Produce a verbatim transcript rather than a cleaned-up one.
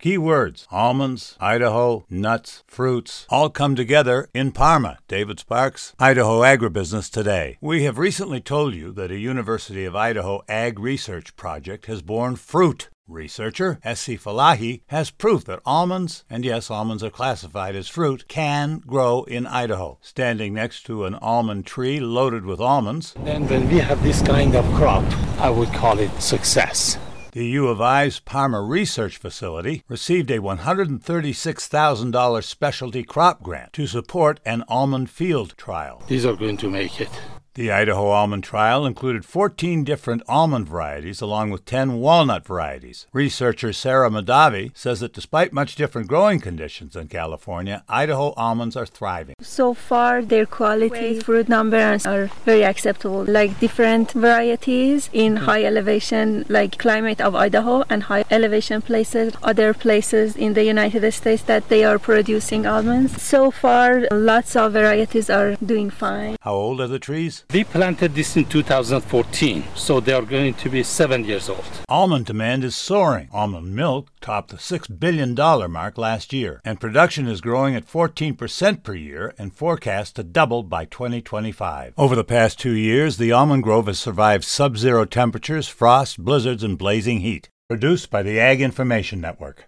Key words: almonds, Idaho, nuts, fruits, all come together in Parma. David Sparks, Idaho Agribusiness Today. We have recently told you that a University of Idaho Ag Research project has borne fruit. Researcher Essi Falahi has proof that almonds, and yes, almonds are classified as fruit, can grow in Idaho. Standing next to an almond tree loaded with almonds. And when we have this kind of crop, I would call it success. The U of I's Parma Research Facility received a one hundred thirty-six thousand dollars specialty crop grant to support an almond field trial. These are going to make it. The Idaho almond trial included fourteen different almond varieties along with ten walnut varieties. Researcher Sarah Madavi says that despite much different growing conditions in California, Idaho almonds are thriving. So far, their quality, fruit numbers are very acceptable. Like different varieties in high elevation, like climate of Idaho, and high elevation places, other places in the United States that they are producing almonds. So far, lots of varieties are doing fine. How old are the trees? We planted this in two thousand fourteen, so they are going to be seven years old. Almond demand is soaring. Almond milk topped the six billion dollars mark last year, and production is growing at fourteen percent per year and forecast to double by twenty twenty-five. Over the past two years, the almond grove has survived sub-zero temperatures, frost, blizzards, and blazing heat. Produced by the Ag Information Network.